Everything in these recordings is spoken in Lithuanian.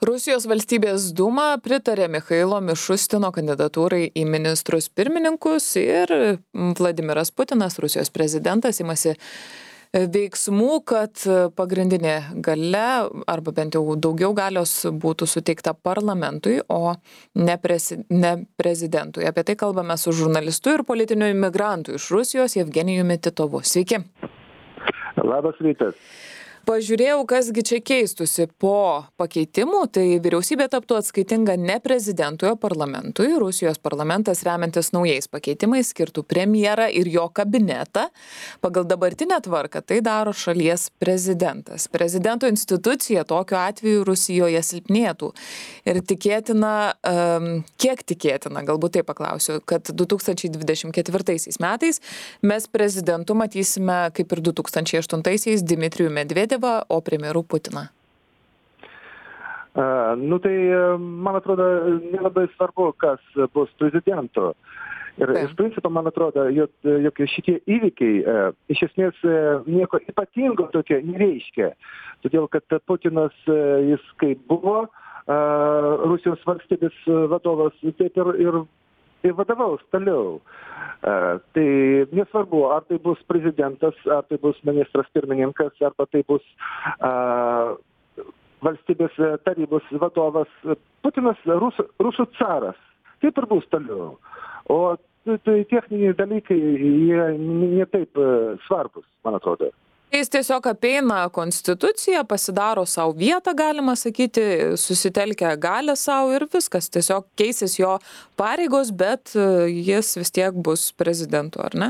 Rusijos valstybės dūma pritarė Michailo Mišustino kandidatūrai į ministrus pirmininkus ir Vladimiras Putinas, Rusijos prezidentas, imasi veiksmų, kad pagrindinė galia arba bent jau daugiau galios būtų suteikta parlamentui, o ne prezidentui. Apie tai kalbame su žurnalistu ir politiniu imigrantu iš Rusijos Jevgenijumi Titovu. Sveiki. Labas rytas. Pažiūrėjau, kasgi čia keistusi po pakeitimų, tai vyriausybė taptų atskaitinga ne prezidentui, o parlamentui. Rusijos parlamentas remiantis naujais pakeitimais skirtų premjerą ir jo kabinetą. Pagal dabartinę tvarką tai daro šalies prezidentas. Prezidento institucija tokiu atveju Rusijoje silpnėtų. Ir tikėtina, kiek tikėtina, galbūt taip paklausiu, kad 2024 metais mes prezidentu matysime, kaip ir 2008 Dmitrijų Medvedevą, o premjeru Putiną. Tai, man atrodo, nelabai svarbu, kas bus prezidentu. Ir iš principo, man atrodo, jog šitie įvykiai iš esmės nieko ypatingo tokio nereiškia. Todėl, kad Putinas, jis kaip buvo Rusijos valstybės vadovas, taip ir vadovaus toliau. Tai nesvarbu, ar tai bus prezidentas, ar tai bus ministras pirmininkas, arba tai bus valstybės tarybos vadovas. Putinas rusų caras. Taip ir bus toliau. O tai techniniai dalykai, jie ne taip svarbus, man atrodo. Jis tiesiog apeina konstituciją, pasidaro savo vietą, galima sakyti, susitelkia galę savo ir viskas. Tiesiog keisis jo pareigos, bet jis vis tiek bus prezidentu, ar ne?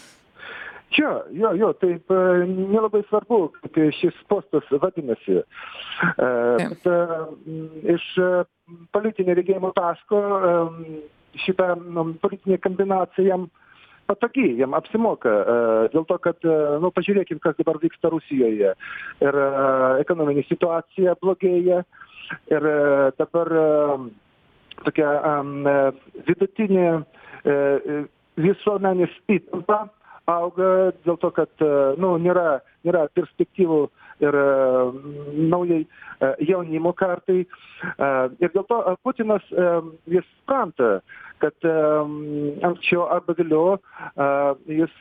Jo, taip nelabai svarbu, kaip šis postas vadinasi. Bet iš politinio regėjimo taško šitą politinę kombinaciją jam patogi, jam apsimoka, dėl to, kad, pažiūrėkim, kas dabar vyksta Rusijoje. Ir ekonominė situacija blogėja, ir dabar tokia vidutinė visuomenės įtampa auga dėl to, kad, nėra perspektyvų ir naujai jaunimo kartai. Ir dėl to Putinas, jis supranta, kad anksčiau arba vėliau jis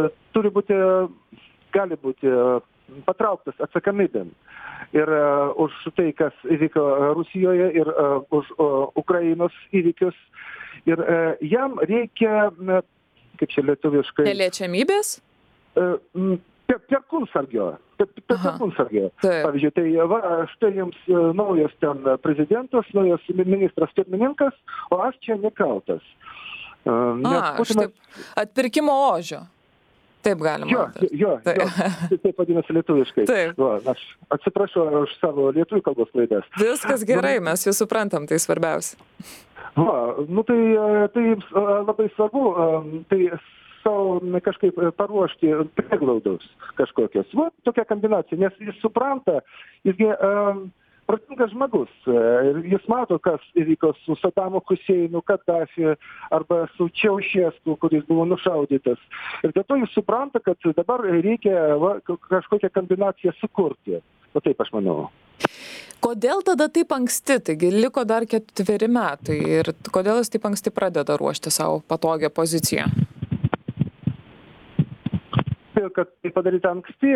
gali būti patrauktas atsakomybėn. Ir už tai, kas įvyko Rusijoje, ir už Ukrainos įvykius. Ir jam reikia, kaip čia lietuviškai... Neliečiamybės? Perkunsargio. Pavyzdžiui, tai štai jums naujas ten prezidentas, naujas ministras pirmininkas, o aš čia nekaltas. Štai atpirkimo ožio. Taip galima. Jo, taip vadinasi lietuviškai. Aš atsiprašau už savo lietuvių kalbos klaidas. Viskas gerai, mes jūs suprantam, tai svarbiausia. Tai labai svarbu, tai savo kažkaip paruošti prieglaudos kažkokios. Tokia kombinacija, nes jis supranta, jisgi protingas žmogus. Ir jis mato, kas įvyko su Sadamu Huseinu, Kaddafi arba su Čiaušesku, kuris buvo nušaudytas. Ir dėl to jis supranta, kad dabar reikia kažkokią kombinaciją sukurti. O taip aš manau. Kodėl tada taip anksti? Taigi liko dar 4 metai. Ir kodėl jis taip anksti pradeda ruošti savo patogią poziciją? Kad tai padaryti anksti,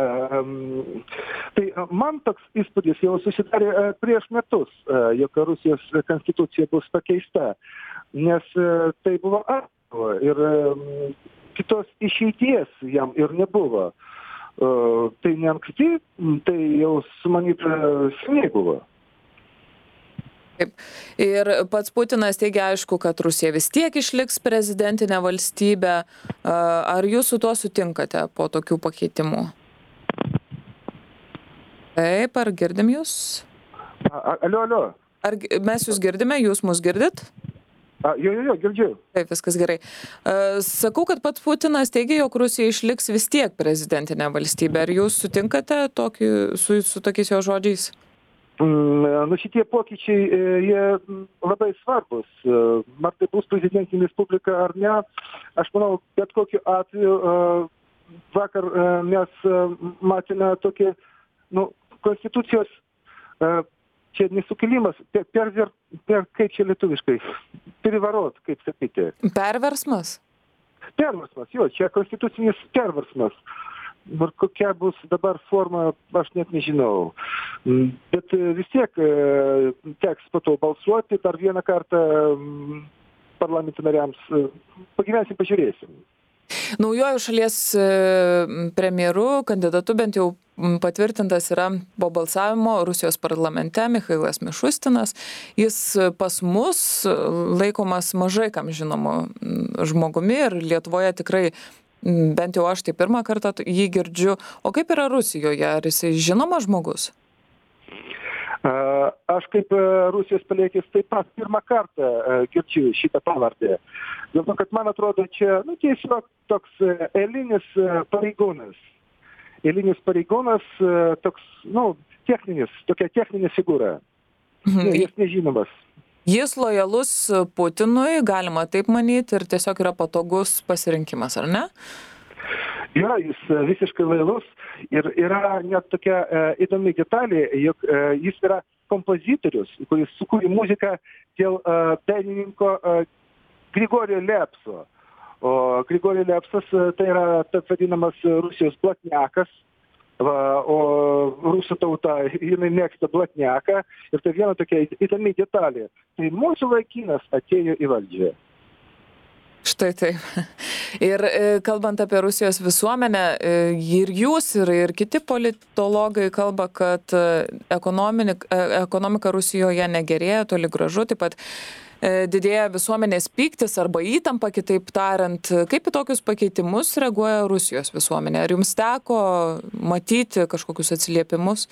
tai man toks įspūdis jau susidarė prieš metus, jog Rusijos konstitucija bus pakeista, nes tai buvo ir kitos išeities jam ir nebuvo. Tai ne anksti, tai jau sumanyta seniai buvo. Taip. Ir pats Putinas teigia, aišku, kad Rusija vis tiek išliks prezidentinė valstybė. Ar jūs su tuo sutinkate po tokių pakeitimų? Taip, ar girdim jūs? Alio. Ar mes jūs girdime, jūs mus girdit? Jo, girdžiu. Taip, viskas gerai. Sakau, kad pats Putinas teigia, jog Rusija išliks vis tiek prezidentinė valstybė. Ar jūs sutinkate su tokiais jo žodžiais? Šitie pokyčiai, jie labai svarbus. Ar tai bus prezidentinė respublika ar ne, aš manau, bet kokiu atveju vakar mes matėme tokį konstitucijos čia ne sukilimas, kaip čia lietuviškai, переворот, kaip sakyti. Perversmas? Perversmas, jo, čia konstitucinis perversmas. Ir kokia bus dabar forma, aš net nežinau. Bet vis tiek teks po to balsuoti dar vieną kartą parlamento nariams. Pagyvensim, pažiūrėsim. Naujuoju šalies premjeru, kandidatu bent jau patvirtintas yra po balsavimo Rusijos parlamente Michailas Mišustinas. Jis pas mus laikomas mažai kam žinomu žmogumi ir Lietuvoje tikrai, bent jau aš tai pirmą kartą jį girdžiu. O kaip yra Rusijoje? Ar jisai žinomas žmogus? Aš kaip Rusijos pilietys taip pat pirmą kartą girdžiu šitą pavardę. Dėl to, kad man atrodo, čia tiesiog toks eilinis pareigūnas. Eilinis pareigūnas, toks, tokia techninė figūra. Jis nežinomas. Jis lojalus Putinui, galima taip manyti, ir tiesiog yra patogus pasirinkimas, ar ne? Yra, jis visiškai lojalus ir yra net tokia įdomi detalė, jog jis yra kompozitorius, kuris sukūrė muziką dėl dainininko Grigorijo Lepso. O Grigorijo Lepsas tai yra taip vadinamas Rusijos blatniakas, o rusų tauta, jinai mėgsta blatniaką ir tai viena tokia įdomi detalė. Tai mūsų vaikinas atėjo į valdžią. Štai taip. Ir kalbant apie Rusijos visuomenę, ir jūs, ir kiti politologai kalba, kad ekonomika Rusijoje negerėja, toli gražu, taip pat didėja visuomenės pyktis arba įtampa, kitaip tariant. Kaip į tokius pakeitimus reaguoja Rusijos visuomenė? Ar jums teko matyti kažkokius atsiliepimus?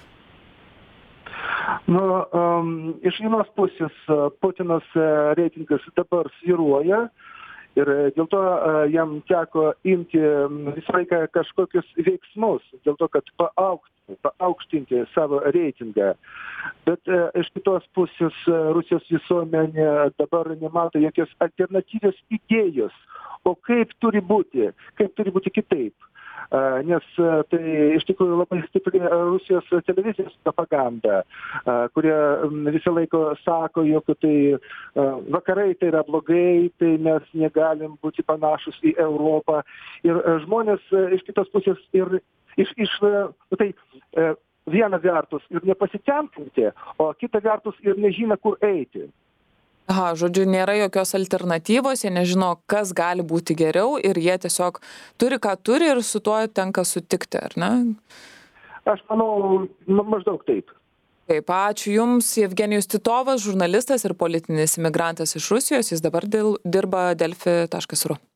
Iš vienos pusės Putinas reitingas dabar svyruoja. Ir dėl to jam teko imti visą laiką kažkokius veiksmus, dėl to, kad paaukštinti savo reitingą. Bet iš kitos pusės Rusijos visuomenė dabar nemato jokios alternatyvios idėjos, o kaip turi būti kitaip. Nes tai iš tikrųjų labai stipri Rusijos televizijos propaganda, kurie visą laiką sako, jog tai vakarai tai yra blogai, tai mes negalim būti panašus į Europą. Ir žmonės iš kitos pusės ir tai viena vertus ir nepasitenkinti, o kita vertus ir nežino, kur eiti. Aha, žodžiu, nėra jokios alternatyvos, jie nežino, kas gali būti geriau ir jie tiesiog turi, ką turi ir su tuo tenka sutikti, ar ne? Aš manau, maždaug taip. Taip, ačiū Jums, Jevgenijus Titovas, žurnalistas ir politinis imigrantas iš Rusijos, jis dabar dirba Delfi.ru.